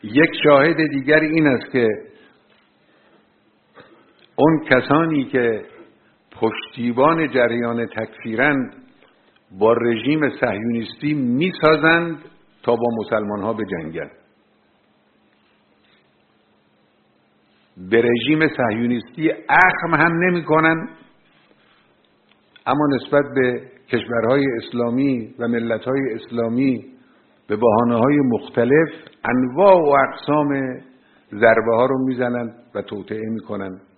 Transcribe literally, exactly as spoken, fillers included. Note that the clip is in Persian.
یک شاهد دیگر این است که اون کسانی که پشتیبان جریان تکفیرند با رژیم صهیونیستی میسازند تا با مسلمان ها بجنگند. به رژیم صهیونیستی اخم هم نمی کنن، اما نسبت به کشورهای اسلامی و ملتهای اسلامی به بهانه‌های مختلف انواع و اقسام ضربه ها رو میزنند و توطئه میکنند